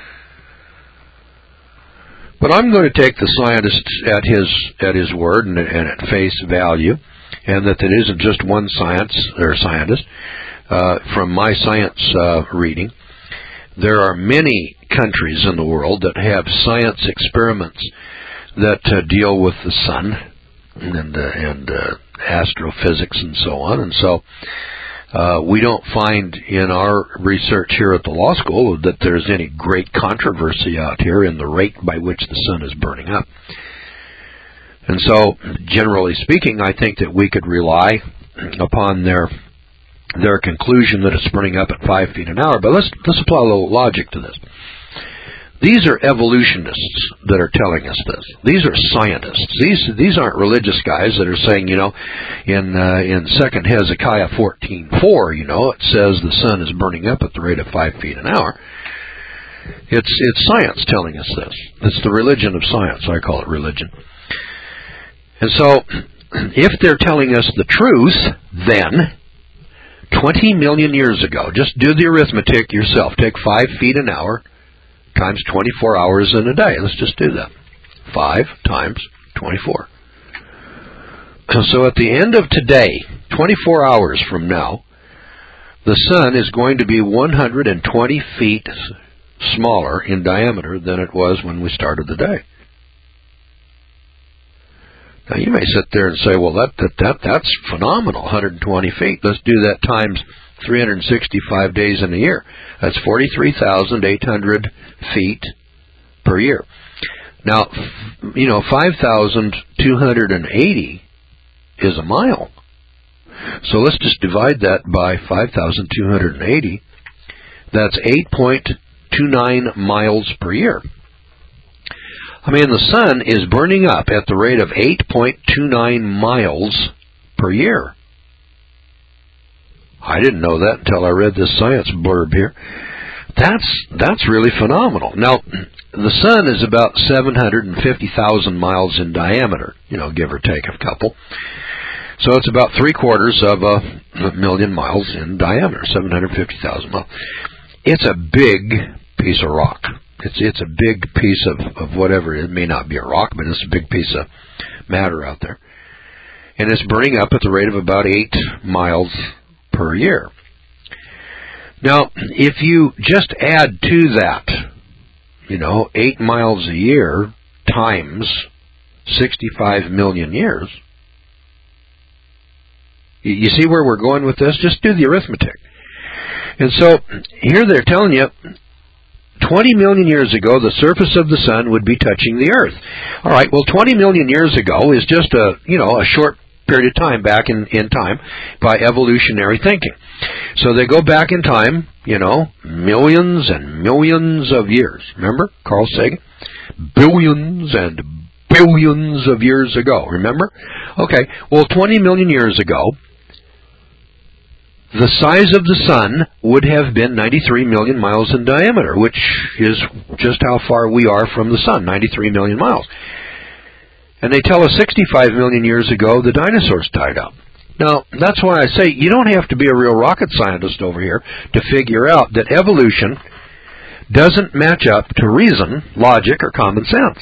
But I'm going to take the scientist at his word and at face value, and that it isn't just one scientist. From my science reading, there are many countries in the world that have science experiments that deal with the sun and astrophysics and so on. And so we don't find in our research here at the law school that there's any great controversy out here in the rate by which the sun is burning up. And so, generally speaking, I think that we could rely upon their conclusion that it's burning up at 5 feet an hour. But let's apply a little logic to this. These are evolutionists that are telling us this. These are scientists. These aren't religious guys that are saying, in 2 Hezekiah 14:4, it says the sun is burning up at the rate of 5 feet an hour. It's science telling us this. It's the religion of science. I call it religion. And so, if they're telling us the truth, then 20 million years ago, just do the arithmetic yourself. Take 5 feet an hour times 24 hours in a day. Let's just do that. 5 times 24. So at the end of today, 24 hours from now, the sun is going to be 120 feet smaller in diameter than it was when we started the day. Now you may sit there and say, well, that's phenomenal, 120 feet. Let's do that times 365 days in a year. That's 43,800 feet per year. Now, 5,280 is a mile. So let's just divide that by 5,280. That's 8.29 miles per year. I mean, the sun is burning up at the rate of 8.29 miles per year. I didn't know that until I read this science blurb here. That's really phenomenal. Now, the sun is about 750,000 miles in diameter, give or take a couple. So it's about 3/4 of a million miles in diameter, 750,000 miles. It's a big piece of rock. It's a big piece of whatever. It may not be a rock, but it's a big piece of matter out there. And it's burning up at the rate of about 8 miles per year. Now, if you just add to that, 8 miles a year times 65 million years, you see where we're going with this? Just do the arithmetic. And so here they're telling you 20 million years ago, the surface of the sun would be touching the earth. All right, well, 20 million years ago is just a short period of time back in time by evolutionary thinking. So they go back in time, millions and millions of years. Remember Carl Sagan? Billions and billions of years ago. Remember? Okay, well, 20 million years ago, the size of the sun would have been 93 million miles in diameter, which is just how far we are from the sun, 93 million miles. And they tell us 65 million years ago the dinosaurs died out. Now, that's why I say you don't have to be a real rocket scientist over here to figure out that evolution doesn't match up to reason, logic, or common sense.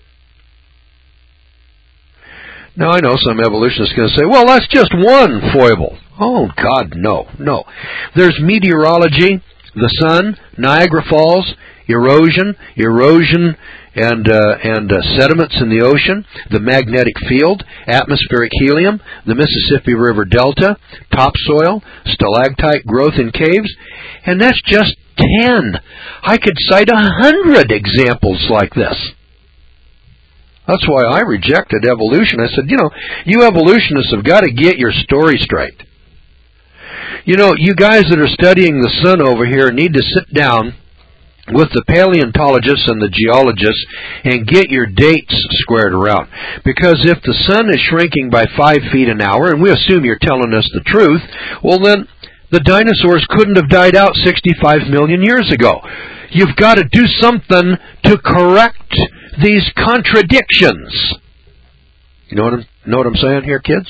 Now, I know some evolutionists are going to say, well, that's just one foible. Oh, God, no. There's meteorology, the sun, Niagara Falls, erosion and sediments in the ocean, the magnetic field, atmospheric helium, the Mississippi River Delta, topsoil, stalactite growth in caves, and that's just 10. I could cite 100 examples like this. That's why I rejected evolution. I said, you evolutionists have got to get your story straight. You guys that are studying the sun over here need to sit down with the paleontologists and the geologists and get your dates squared around. Because if the sun is shrinking by 5 feet an hour, and we assume you're telling us the truth, well then The dinosaurs couldn't have died out 65 million years ago. You've got to do something to correct these contradictions. You know what I'm saying here, kids?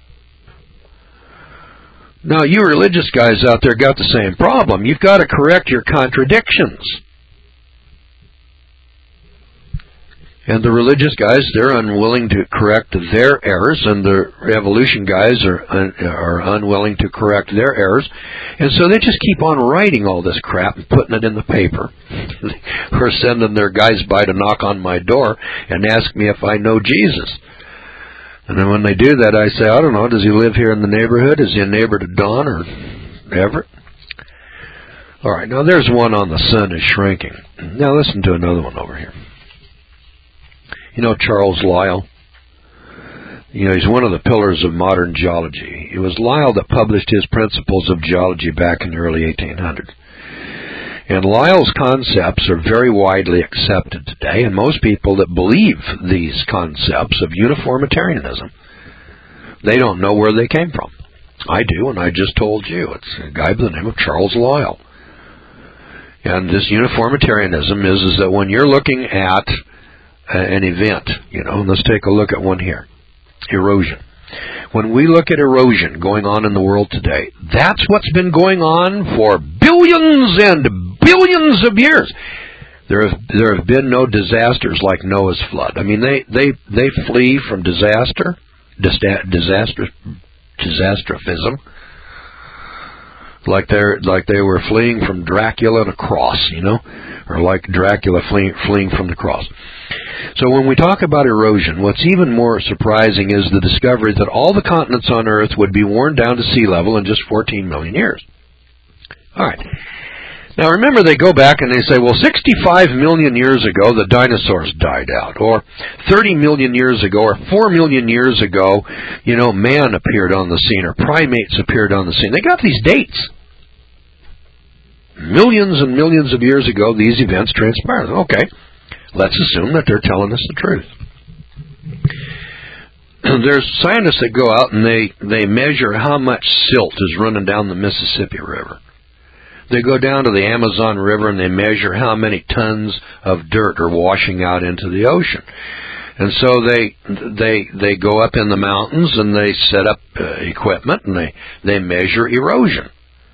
Now, you religious guys out there got the same problem. You've got to correct your contradictions. And the religious guys, they're unwilling to correct their errors, and the evolution guys are unwilling to correct their errors. And so they just keep on writing all this crap and putting it in the paper. Or sending their guys by to knock on my door and ask me if I know Jesus. And then when they do that, I say, I don't know, does he live here in the neighborhood? Is he a neighbor to Don or Everett? All right, now there's one on the sun is shrinking. Now listen to another one over here. You know Charles Lyell? You know, he's one of the pillars of modern geology. It was Lyell that published his Principles of Geology back in the early 1800s. And Lyell's concepts are very widely accepted today, and most people that believe these concepts of uniformitarianism, they don't know where they came from. I do, and I just told you. It's a guy by the name of Charles Lyell. And this uniformitarianism is that when you're looking at an event, you know, let's take a look at one here. Erosion. When we look at erosion going on in the world today, that's what's been going on for billions and billions of years. There have been no disasters like Noah's flood. I mean, they flee from disastrophism, like they were fleeing from Dracula and a cross, you know, or like Dracula fleeing from the cross. So when we talk about erosion, what's even more surprising is the discovery that all the continents on Earth would be worn down to sea level in just 14 million years. All right. Now remember, they go back and they say, well, 65 million years ago, the dinosaurs died out. Or 30 million years ago, or 4 million years ago, you know, man appeared on the scene, or primates appeared on the scene. They got these dates. Millions and millions of years ago, these events transpired. Okay, let's assume that they're telling us the truth. There's scientists that go out and they measure how much silt is running down the Mississippi River. They go down to the Amazon River and they measure how many tons of dirt are washing out into the ocean. And so they go up in the mountains and they set up equipment and they measure erosion.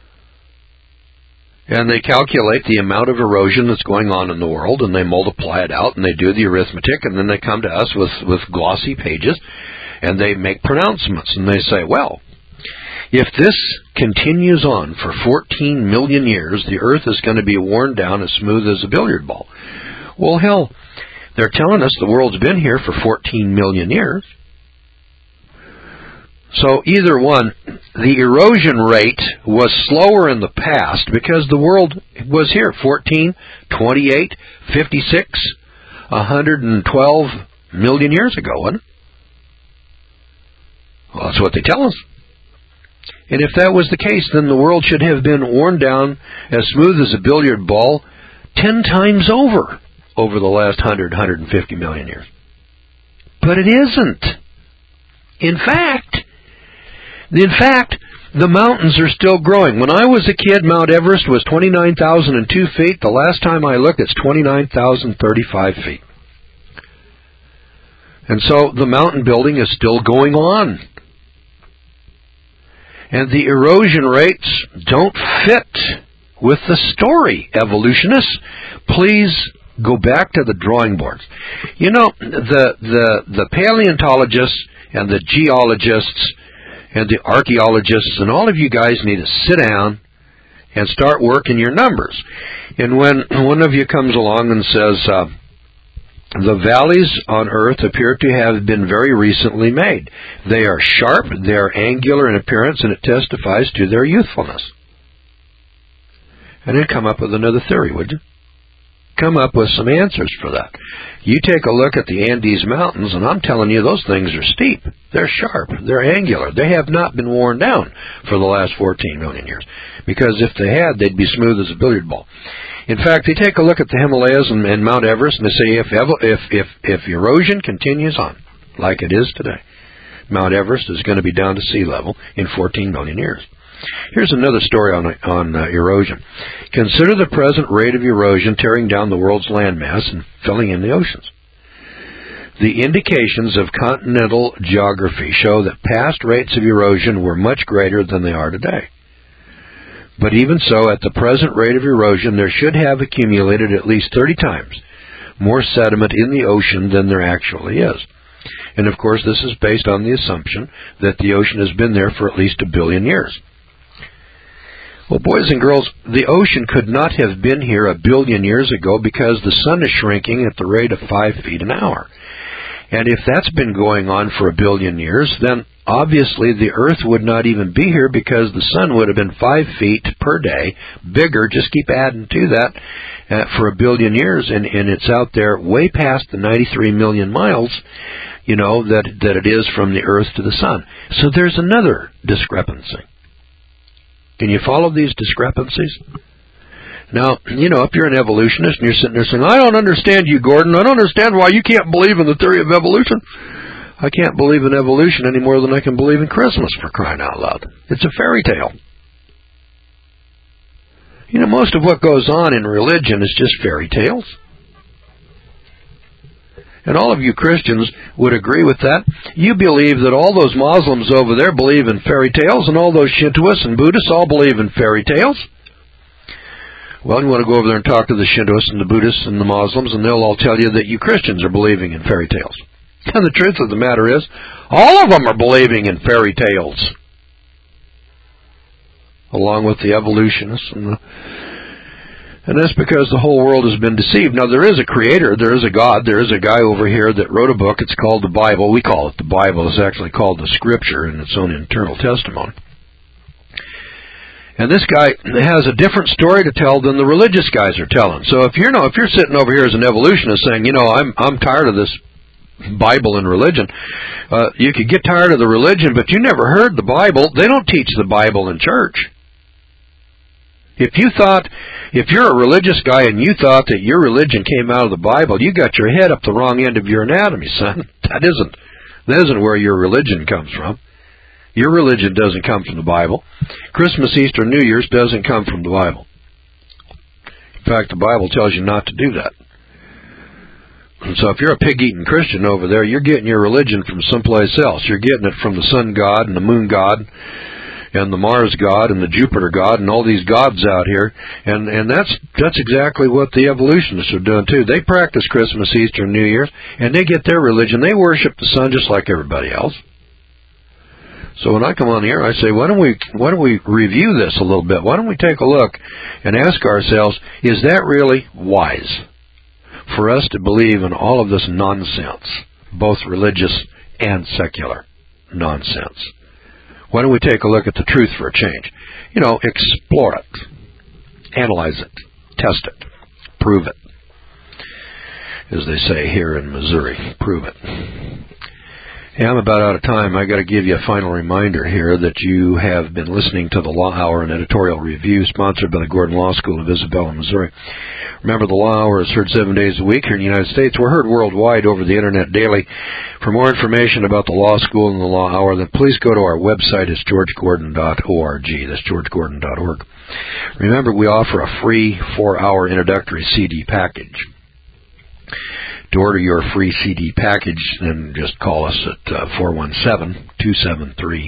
And they calculate the amount of erosion that's going on in the world, and they multiply it out, and they do the arithmetic, and then they come to us with glossy pages, and they make pronouncements, and they say, well, if this continues on for 14 million years, the Earth is going to be worn down as smooth as a billiard ball. Well, hell, they're telling us the world's been here for 14 million years. So either one, the erosion rate was slower in the past because the world was here 14, 28, 56, 112 million years ago, wasn't it? Well, that's what they tell us. And if that was the case, then the world should have been worn down as smooth as a billiard ball 10 times over the last 150 million years. But it isn't. In fact, the mountains are still growing. When I was a kid, Mount Everest was 29,002 feet. The last time I looked, it's 29,035 feet. And so the mountain building is still going on. And the erosion rates don't fit with the story, evolutionists. Please go back to the drawing boards. You know, the paleontologists and the geologists and the archaeologists and all of you guys need to sit down and start working your numbers. And when one of you comes along and says, the valleys on Earth appear to have been very recently made. They are sharp, they are angular in appearance, and it testifies to their youthfulness. And then come up with another theory, would you? Come up with some answers for that. You take a look at the Andes Mountains, and I'm telling you, those things are steep. They're sharp. They're angular. They have not been worn down for the last 14 million years. Because if they had, they'd be smooth as a billiard ball. In fact, they take a look at the Himalayas and Mount Everest, and they say if erosion continues on, like it is today, Mount Everest is going to be down to sea level in 14 million years. Here's another story on erosion. Consider the present rate of erosion tearing down the world's landmass and filling in the oceans. The indications of continental geography show that past rates of erosion were much greater than they are today. But even so, at the present rate of erosion, there should have accumulated at least 30 times more sediment in the ocean than there actually is. And of course, this is based on the assumption that the ocean has been there for at least 1 billion years. Well, boys and girls, the ocean could not have been here 1 billion years ago because the sun is shrinking at the rate of 5 feet an hour. And if that's been going on for 1 billion years, then obviously the Earth would not even be here because the sun would have been 5 feet per day bigger. Just keep adding to that for 1 billion years, and it's out there way past the 93 million miles, that it is from the Earth to the sun. So there's another discrepancy. Can you follow these discrepancies? Now, if you're an evolutionist and you're sitting there saying, I don't understand you, Gordon. I don't understand why you can't believe in the theory of evolution. I can't believe in evolution any more than I can believe in Christmas, for crying out loud. It's a fairy tale. Most of what goes on in religion is just fairy tales. And all of you Christians would agree with that. You believe that all those Muslims over there believe in fairy tales, and all those Shintoists and Buddhists all believe in fairy tales. Well, you want to go over there and talk to the Shintoists and the Buddhists and the Muslims, and they'll all tell you that you Christians are believing in fairy tales. And the truth of the matter is, all of them are believing in fairy tales, along with the evolutionists. And that's because the whole world has been deceived. Now, there is a creator, there is a God, there is a guy over here that wrote a book. It's called the Bible. We call it the Bible. It's actually called the Scripture in its own internal testimony. And this guy has a different story to tell than the religious guys are telling. So if you're sitting over here as an evolutionist saying, I'm tired of this Bible and religion, you could get tired of the religion, but you never heard the Bible. They don't teach the Bible in church. If you're a religious guy and you thought that your religion came out of the Bible, you got your head up the wrong end of your anatomy, son. That isn't where your religion comes from. Your religion doesn't come from the Bible. Christmas, Easter, New Year's doesn't come from the Bible. In fact, the Bible tells you not to do that. And so if you're a pig-eating Christian over there, you're getting your religion from someplace else. You're getting it from the sun god and the moon god and the Mars god and the Jupiter god and all these gods out here. And that's exactly what the evolutionists are doing too. They practice Christmas, Easter, and New Year's, and they get their religion. They worship the sun just like everybody else. So when I come on here, I say, why don't we review this a little bit? Why don't we take a look and ask ourselves, is that really wise for us to believe in all of this nonsense, both religious and secular nonsense? Why don't we take a look at the truth for a change? Explore it, analyze it, test it, prove it. As they say here in Missouri, prove it. Hey, I'm about out of time. I got to give you a final reminder here that you have been listening to the Law Hour, an editorial review sponsored by the Gordon Law School of Isabella, Missouri. Remember, the Law Hour is heard 7 days a week here in the United States. We're heard worldwide over the Internet daily. For more information about the Law School and the Law Hour, then please go to our website. It's georgegordon.org. That's georgegordon.org. Remember, we offer a free 4-hour introductory CD package. To order your free CD package, then just call us at 417-273-4967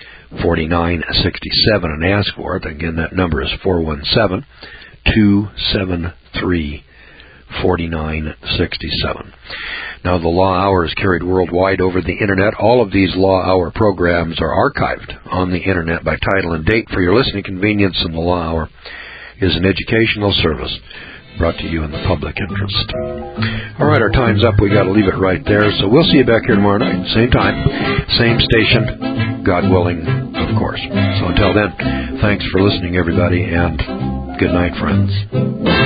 and ask for it. Again, that number is 417-273-4967. Now, the Law Hour is carried worldwide over the Internet. All of these Law Hour programs are archived on the Internet by title and date for your listening convenience, and the Law Hour is an educational service brought to you in the public interest. All right, our time's up. We got to leave it right there. So we'll see you back here tomorrow night, same time, same station, God willing, of course. So until then, thanks for listening, everybody, and good night, friends.